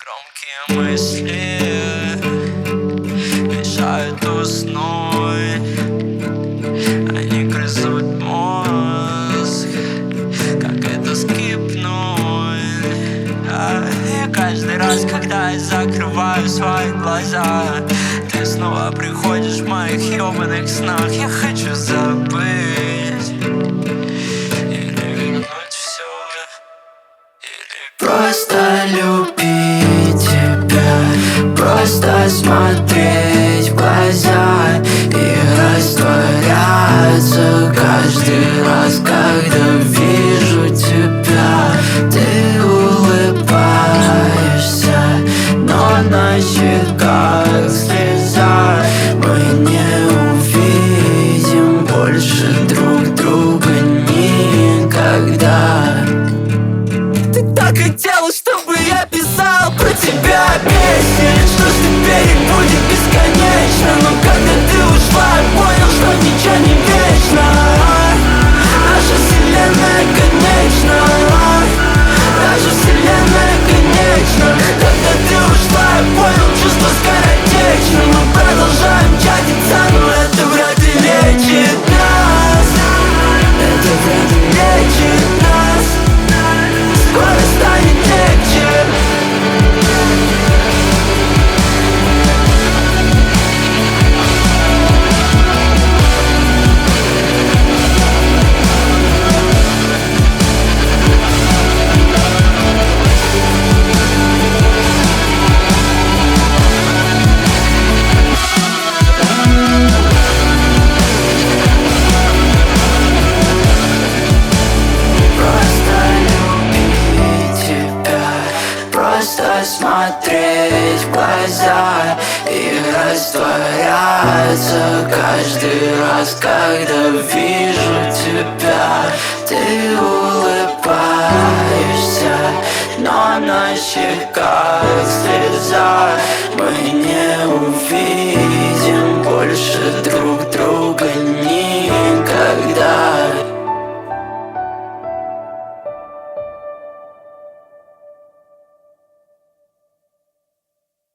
Громкие мысли мешают уснуть. Они грызут мозг, как это скипнуть. И каждый раз, когда я закрываю свои глаза, ты снова приходишь в моих ёбаных снах. Я хочу забыть или вернуть все, или просто любить тебя, просто смотреть в глаза и растворяться каждый раз, когда вижу тебя. Ты улыбаешься, но на щеках слеза. Мы не увидим больше друг друга никогда. Ты так хотела, чтобы я писал про тебя песни, что ж теперь их будет бесконечно. Но когда ты ушла, я понял, что ничего не вечно. Наша вселенная конечна, наша вселенная конечна. Когда ты ушла, я понял, чувство скоротечно. Мы продолжаем чатиться, но это вряд ли лечит нас. Это вряд ли лечит нас. Скоро станет легче. Просто смотреть в глаза и растворяться каждый раз, когда вижу тебя. Ты улыбаешься, но на щеках